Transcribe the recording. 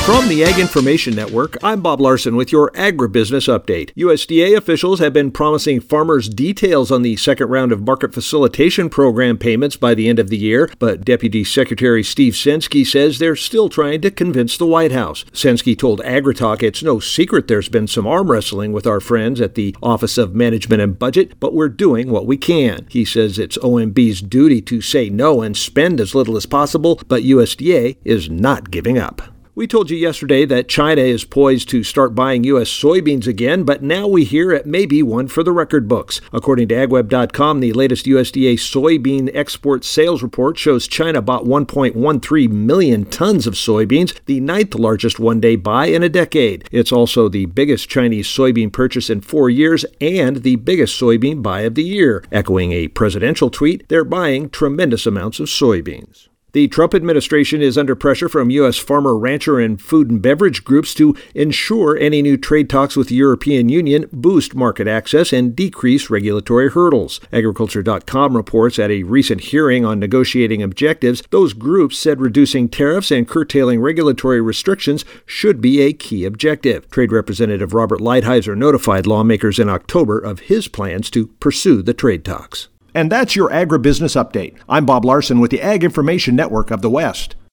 From the Ag Information Network, I'm Bob Larson with your agribusiness update. USDA officials have been promising farmers details on the second round of market facilitation program payments by the end of the year, but Deputy Secretary Steve Censky says they're still trying to convince the White House. Censky told AgriTalk it's no secret there's been some arm wrestling with our friends at the Office of Management and Budget, but we're doing what we can. He says it's OMB's duty to say no and spend as little as possible, but USDA is not giving up. We told you yesterday that China is poised to start buying U.S. soybeans again, but now we hear it may be one for the record books. According to AgWeb.com, the latest USDA soybean export sales report shows China bought 1.13 million tons of soybeans, the ninth largest one-day buy in a decade. It's also the biggest Chinese soybean purchase in 4 years and the biggest soybean buy of the year. Echoing a presidential tweet, they're buying tremendous amounts of soybeans. The Trump administration is under pressure from U.S. farmer, rancher, and food and beverage groups to ensure any new trade talks with the European Union boost market access and decrease regulatory hurdles. Agriculture.com reports at a recent hearing on negotiating objectives, those groups said reducing tariffs and curtailing regulatory restrictions should be a key objective. Trade Representative Robert Lighthizer notified lawmakers in October of his plans to pursue the trade talks. And that's your agribusiness update. I'm Bob Larson with the Ag Information Network of the West.